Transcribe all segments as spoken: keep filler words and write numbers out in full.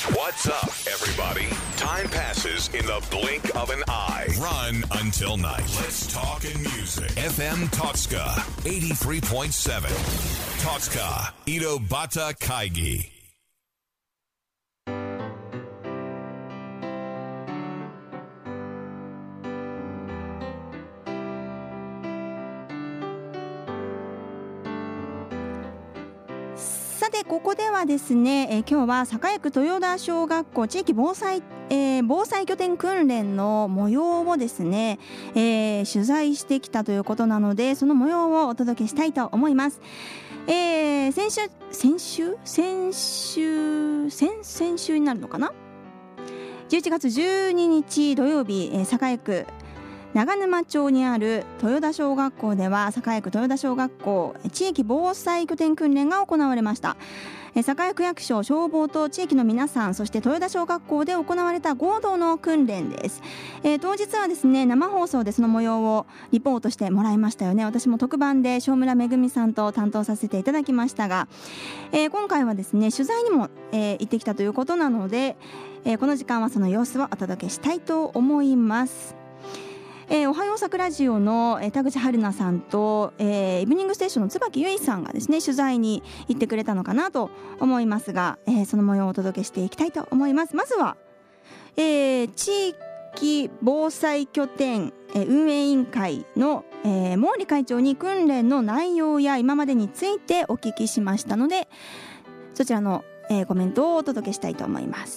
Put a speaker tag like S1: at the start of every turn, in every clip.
S1: What's up, everybody? Time passes in the blink of an eye. Run until night. Let's talk in music. エフエム Totsuka エイティスリーポイントセブン Totsuka Ito Bata Kaigi。
S2: さてここではですね、えー、今日は栄区豊田小学校地域防災、えー、防災拠点訓練の模様をですね、えー、取材してきたということなので、その模様をお届けしたいと思います。えー、先週先週先週先々週になるのかな、じゅういちがつじゅうににち土曜日、えー、栄区長沼町にある豊田小学校では栄区豊田小学校地域防災拠点訓練が行われました。栄区役所、消防と地域の皆さん、そして豊田小学校で行われた合同の訓練です。えー、当日はですね、生放送でその模様をリポートしてもらいましたよね。私も特番で正村めぐみさんと担当させていただきましたが、えー、今回はですね取材にも、えー、行ってきたということなので、えー、この時間はその様子をお届けしたいと思います。えー、おはようさくラジオの、えー、田口春奈さんと、えー、イブニングステーションの椿ゆいさんがですね取材に行ってくれたのかなと思いますが、えー、その模様をお届けしていきたいと思います。まずは、えー、地域防災拠点、えー、運営委員会の、えー、毛利会長に訓練の内容や今までについてお聞きしましたので、そちらの、えー、コメントをお届けしたいと思います。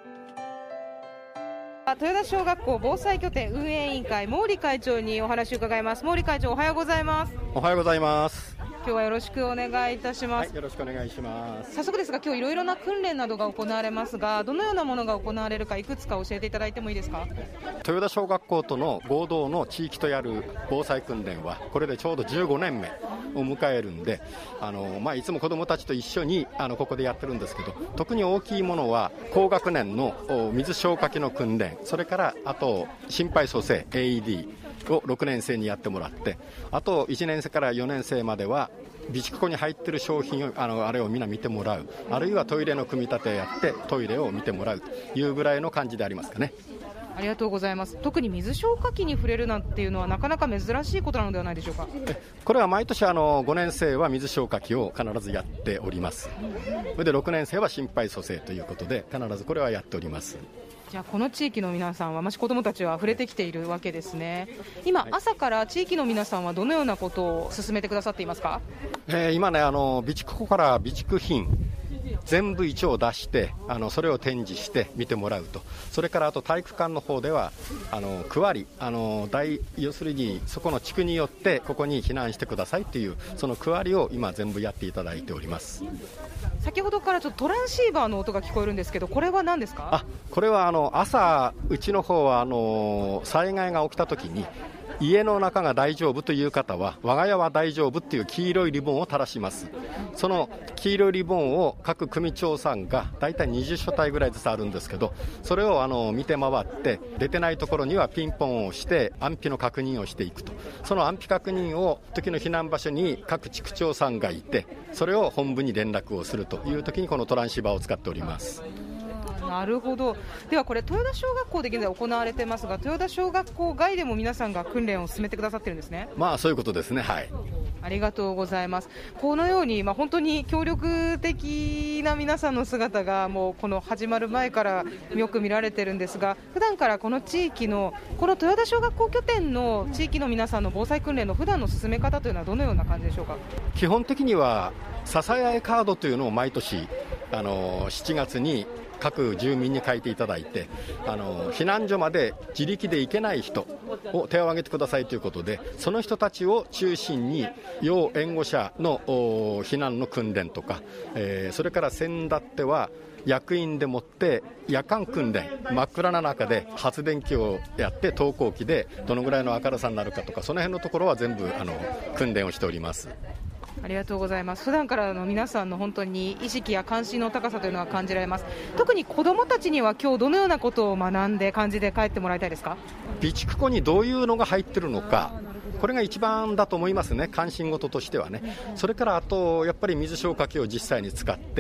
S3: 豊田小学校防災拠点運営委員会毛利会長にお話を伺います。毛利会長、おはようございます。
S4: おはようございます。
S3: 今日はよろしくお願いいたします。
S4: はい、よろしくお願いします。
S3: 早速ですが、今日いろいろな訓練などが行われますが、どのようなものが行われるかいくつか教えていただいてもいいですか。
S4: 豊田小学校との合同の地域とやる防災訓練はこれでちょうどじゅうごねんめを迎えるんで、あの、まあ、いつも子どもたちと一緒にあのここでやってるんですけど、特に大きいものは高学年の水消火器の訓練、それからあと心肺蘇生 エーイーディー をろくねん生にやってもらって、あといちねん生からよねん生までは備蓄庫に入ってる商品を あのあれをみんな見てもらう、あるいはトイレの組み立てをやってトイレを見てもらうというぐらいの感じでありますかね。
S3: ありがとうございます。特に水消火器に触れるなんていうのはなかなか珍しいことなのではないでしょうか。
S4: えこれは毎年あのごねん生は水消火器を必ずやっております。それでろくねん生は心肺蘇生ということで必ずこれはやっております。
S3: じゃあこの地域の皆さんは、もし子どもたちは触れてきているわけですね。今、はい、朝から地域の皆さんはどのようなことを進めてくださっていますか。
S4: えー、今ね、あの備蓄庫から備蓄品全部一応出して、あのそれを展示して見てもらうと、それからあと体育館の方ではあの区割り、あの大要するにそこの地区によってここに避難してくださいというその区割りを今全部やっていただいております。
S3: 先ほどからちょっとトランシーバーの音が聞こえるんですけど、これは何ですか。
S4: あこれはあの朝うちの方はあの災害が起きた時に家の中が大丈夫という方は我が家は大丈夫っていう黄色いリボンを垂らします。その黄色いリボンを各組長さんがだいたいにじゅっしょたいぐらいずつあるんですけど、それをあの見て回って出てないところにはピンポンをして安否の確認をしていくと、その安否確認を時の避難場所に各地区長さんがいて、それを本部に連絡をするという時にこのトランシーバーを使っております。
S3: なるほど。ではこれ豊田小学校で現在行われていますが、豊田小学校外でも皆さんが訓練を進めてくださってるんですね。
S4: まあそういうことですね。はい、
S3: ありがとうございます。このように、まあ、本当に協力的な皆さんの姿がもうこの始まる前からよく見られてるんですが、普段からこの地域のこの豊田小学校拠点の地域の皆さんの防災訓練の普段の進め方というのはどのような感じでしょうか。
S4: 基本的には支え合いカードというのを毎年あのしちがつに各住民に書いていただいて、あの避難所まで自力で行けない人を手を挙げてくださいということで、その人たちを中心に要援護者の避難の訓練とか、えー、それから先だっては役員でもって夜間訓練、真っ暗な中で発電機をやって投光器でどのぐらいの明るさになるかとか、その辺のところは全部あの訓練をしております。
S3: ありがとうございます。普段からの皆さんの本当に意識や関心の高さというのは感じられます。特に子どもたちには今日どのようなことを学んで感じで帰ってもらいたいですか。
S4: 備蓄庫にどういうのが入ってるのか、これが一番だと思いますね、関心事としてはね。それからあとやっぱり水消火器を実際に使って、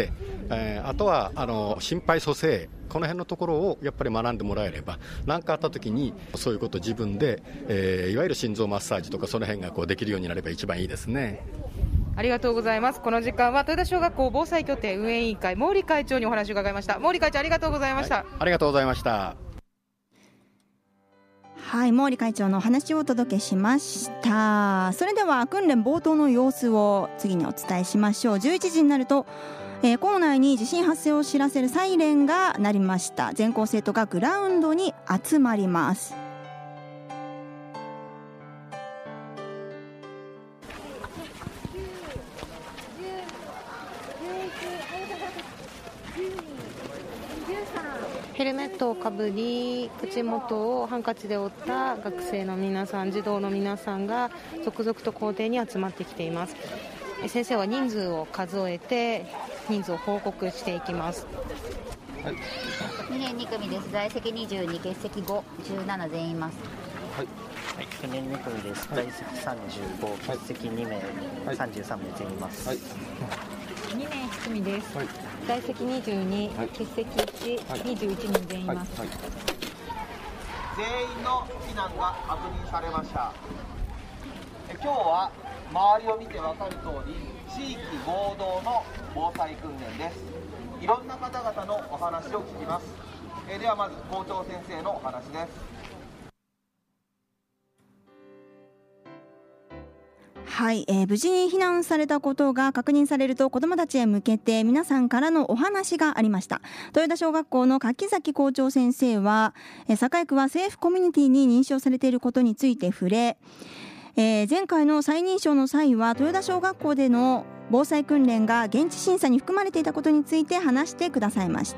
S4: えー、あとはあの心肺蘇生、この辺のところをやっぱり学んでもらえれば、何かあった時にそういうことを自分で、えー、いわゆる心臓マッサージとかその辺がこうできるようになれば一番いいですね。
S3: ありがとうございます。この時間は豊田小学校防災拠点運営委員会毛利会長にお話を伺いました。毛利会長、ありがとうございました。
S4: はい、ありがとうございました。
S2: はい、毛利会長のお話をお届けしました。それでは訓練冒頭の様子を次にお伝えしましょう。じゅういちじになると、えー、校内に地震発生を知らせるサイレンが鳴りました。全校生徒がグラウンドに集まります。
S5: ヘルメットをかぶり、口元をハンカチで覆った学生の皆さん、児童の皆さんが続々と校庭に集まってきています。先生は人数を数えて人数を報告していきます。
S6: はい、にねんに組です。在籍にじゅうに、欠席ご、じゅうなな全員います。
S7: はい、はい、にねんに組です。在籍さんじゅうご、欠席に名、はい、さんじゅうさん名全員います。はい、
S8: にねんいち組です。はい、在籍にじゅうに、はい、欠席いち、はい、にじゅういちにん全員います。はいはい、
S9: 全員の避難が確認されました。え今日は周りを見て分かる通り、地域合同の防災訓練です。いろんな方々のお話を聞きます。えではまず校長先生のお話です。
S2: はい、えー、無事に避難されたことが確認されると、子どもたちへ向けて皆さんからのお話がありました。豊田小学校の柿崎校長先生は、えー、栄区はセーフコミュニティに認証されていることについて触れ、えー、前回の再認証の際は豊田小学校での防災訓練が現地審査に含まれていたことについて話してくださいました。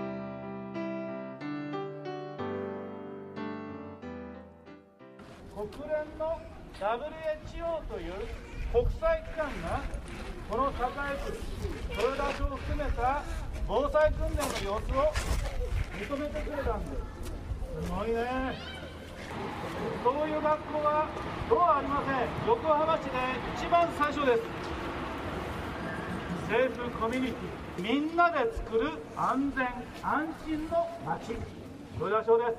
S10: 国連の ダブリューエイチオー という国際機関がこの栄区豊田市を含めた防災訓練の様子を認めてくれたんです。すごいね。そういう学校はどうありません。横浜市で一番最初です。セーフコミュニティ、みんなで作る安全安心の街、豊田小です。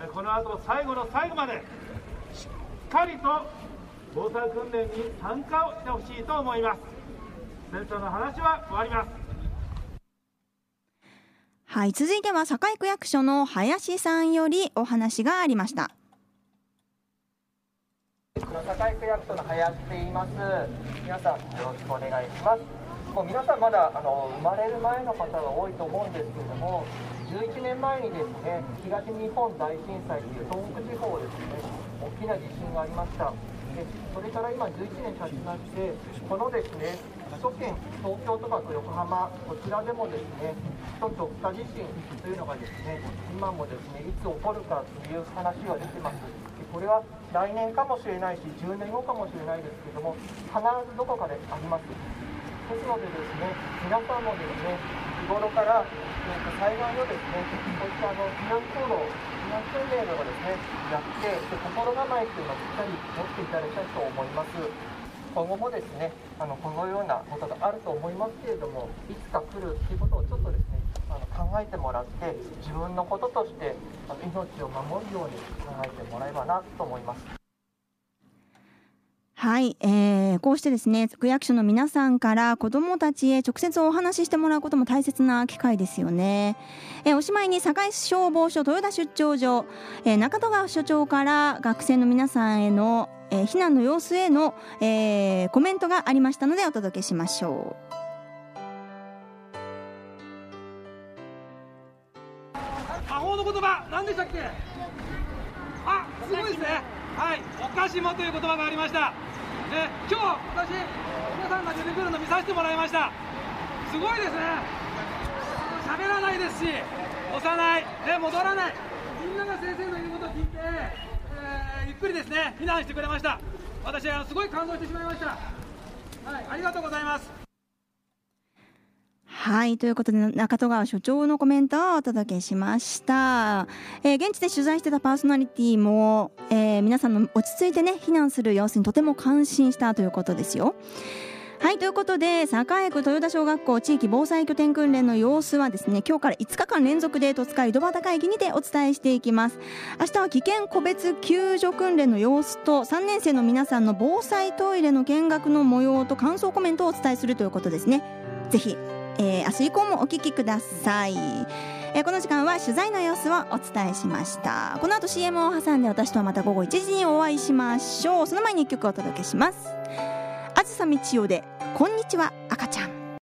S10: この後最後の最後までしっかりと防災訓練に参加をしてほしいと思います。先生の話は終わります。
S2: はい、続いては栄区役所の林さんよりお話がありました。
S9: 栄区役所の林と言います。皆さんよろしくお願いします。もう皆さんまだあの生まれる前の方が多いと思うんですけれども、じゅういちねんまえにですね、東日本大震災という東北地方ですね、大きな地震がありました。でそれから今じゅういちねん経ちまして、このですね、首都圏、東京とか横浜、こちらでもですね、首都直下地震というのがですね、今もですね、いつ起こるかという話が出てます。でこれは来年かもしれないし、じゅうねんごかもしれないですけれども、必ずどこかであります。ですのでですね、皆さんもですね、日頃から、えー、と災害をですね、こういったあの避難行動、避難訓練などがですね、やって、で心構えというのをしっかり持っていただきたいと思います。今後もですね、あのこのようなことがあると思いますけれども、いつか来るということをちょっとですね、あの考えてもらって、自分のこととしてあの命を守るように考えてもらえばなと思います。
S2: はい、えー、こうしてですね、区役所の皆さんから子どもたちへ直接お話ししてもらうことも大切な機会ですよね。えー、おしまいに堺市消防署豊田出張所、えー、中戸川所長から学生の皆さんへの、えー、避難の様子への、えー、コメントがありましたのでお届けしましょう。
S10: 魔法の言葉何でしたっけ？あ、すごいですね。はい、おかしもという言葉がありました。ね、今日私皆さんが出てくるの見させてもらいました。すごいですね。喋らないですし、押さない、ね、戻らない。みんなが先生の言うことを聞いて、えー、ゆっくりですね避難してくれました。私はすごい感動してしまいました。はい、ありがとうございます。
S2: はい、ということで中戸川所長のコメントをお届けしました。えー、現地で取材してたパーソナリティも、えー、皆さんの落ち着いてね避難する様子にとても感心したということですよ。 はい、ということで栄区豊田小学校地域防災拠点訓練の様子はですね、今日からいつかかん連続で戸塚井戸端会議にてお伝えしていきます。明日は危険個別救助訓練の様子とさんねん生の皆さんの防災トイレの見学の模様と感想コメントをお伝えするということですね。ぜひ、えー、明日以降もお聞きください。えー、この時間は取材の様子をお伝えしました。この後 シーエム を挟んで私とはまた午後いちじにお会いしましょう。その前にいっきょくお届けします。あずさみちよでこんにちは赤ちゃん。